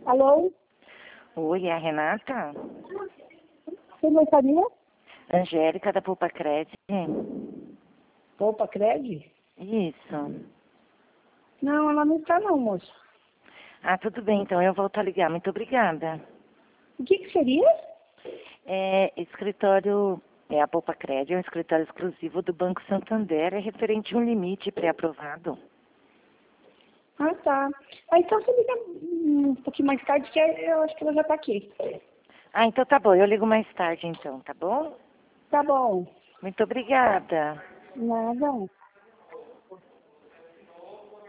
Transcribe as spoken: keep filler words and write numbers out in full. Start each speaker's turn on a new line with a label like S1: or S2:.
S1: Alô?
S2: Oi, é a Renata?
S1: Você gostaria?
S2: Angélica da Poupa Cred.
S1: Poupa Cred?
S2: Isso.
S1: Não, ela não está não, moço.
S2: Ah, tudo bem, então eu volto a ligar. Muito obrigada.
S1: O que que seria?
S2: É, escritório, é a Poupa Cred, é um escritório exclusivo do Banco Santander, é referente a um limite pré-aprovado.
S1: Ah, tá. Ah, então você liga um pouquinho mais tarde, que eu acho que ela já está aqui.
S2: Ah, então tá bom, eu ligo mais tarde então, tá bom?
S1: Tá bom.
S2: Muito obrigada.
S1: Nada.